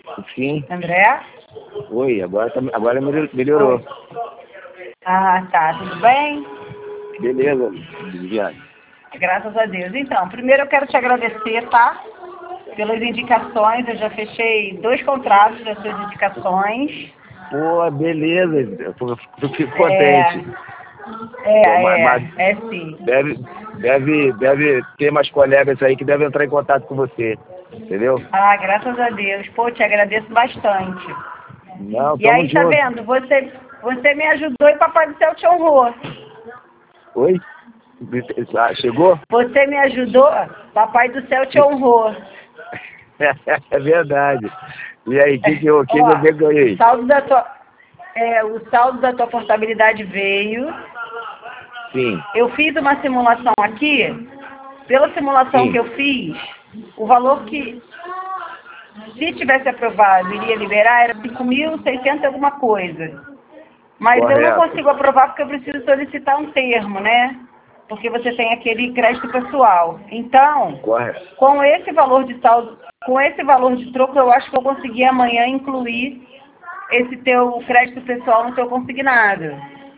Sim. André? Oi, agora melhorou. Oi. Ah, tá. Tudo bem? Beleza, Viviane. Graças a Deus. Então, primeiro eu quero te agradecer, tá? Pelas indicações. Eu já fechei 2 contratos das suas indicações. Pô, beleza. Eu fico É, contente. Pô, mas é sim. deve ter mais colegas aí que devem entrar em contato com você. Entendeu? Ah, graças a Deus. Pô, te agradeço bastante. Não, E tamo aí, tá junto. vendo? Você me ajudou e Papai do Céu te honrou. Oi? Ah, chegou? Você me ajudou, Papai do Céu te honrou. É verdade. E aí, o que eu Ó, o ganhei? saldo da tua, o saldo da tua portabilidade veio. Sim, Eu fiz uma simulação aqui. Pela simulação sim, que eu fiz, o valor que, se tivesse aprovado, iria liberar era 5.600 alguma coisa. Mas eu não correto, consigo aprovar porque eu preciso solicitar um termo, né? Porque você tem aquele crédito pessoal. Então, correto. com esse valor de saldo, com esse valor de troco, eu acho que eu consegui amanhã incluir esse teu crédito pessoal no teu consignado.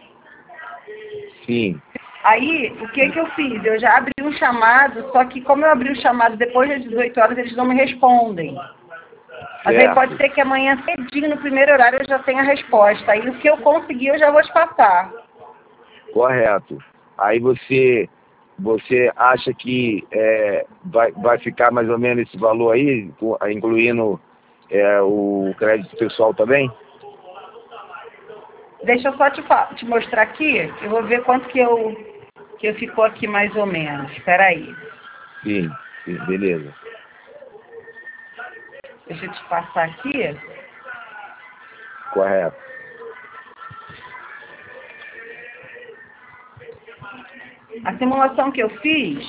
Sim, Aí, o que eu fiz? Eu já abri um chamado, só que como eu abri o chamado depois das 18 horas, eles não me respondem. Mas aí pode certo, ser que amanhã cedinho, no primeiro horário, eu já tenha a resposta. Aí o que eu conseguir, eu já vou te passar. correto. Aí você acha que vai ficar mais ou menos esse valor aí, incluindo o crédito pessoal também? Deixa eu só te mostrar aqui, eu vou ver quanto que eu ficou aqui mais ou menos. Espera aí. Sim, sim, beleza. Deixa eu te passar aqui. Correto. A simulação que eu fiz,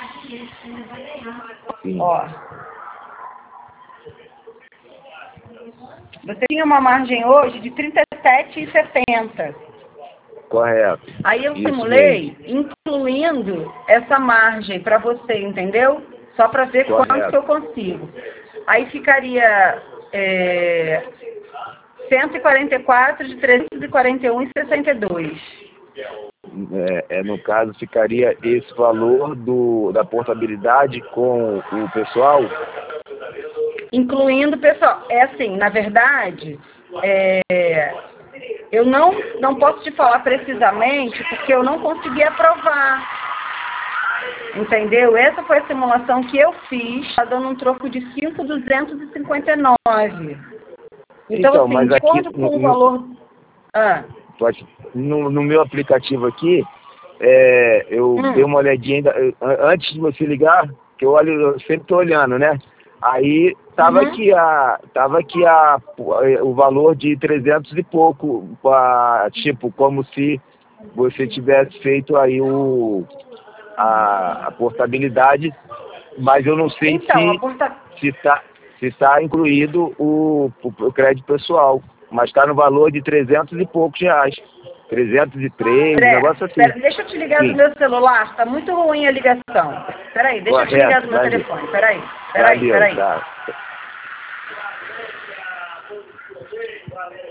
Sim, ó, você tinha uma margem hoje de 37,70. correto. Aí eu Isso mesmo. simulei, incluindo essa margem para você, entendeu? Só para ver quanto que Correto. eu consigo. Aí ficaria 144 de 341,62. No caso, ficaria esse valor da portabilidade com o pessoal? Incluindo, pessoal, é assim, na verdade, eu não posso te falar precisamente porque eu não consegui aprovar. Entendeu? Essa foi a simulação que eu fiz, está dando um troco de 5.259. Então, Então, assim, mas de aqui acordo com o valor... Ah, no meu aplicativo aqui, eu dei uma olhadinha ainda, antes de você ligar, que eu sempre estou olhando, né? Aí uhum. tava aqui o valor de 300 e pouco, tipo, como se você tivesse feito aí a portabilidade, mas eu não sei Então, se tá incluído o crédito pessoal, mas está no valor de 300 e poucos reais. 303, um André, negócio assim. deixa eu te ligar do Sim, meu celular, tá muito ruim a ligação. Peraí, deixa eu te ligar correto, do meu valeu. telefone, peraí. Valeu, tá.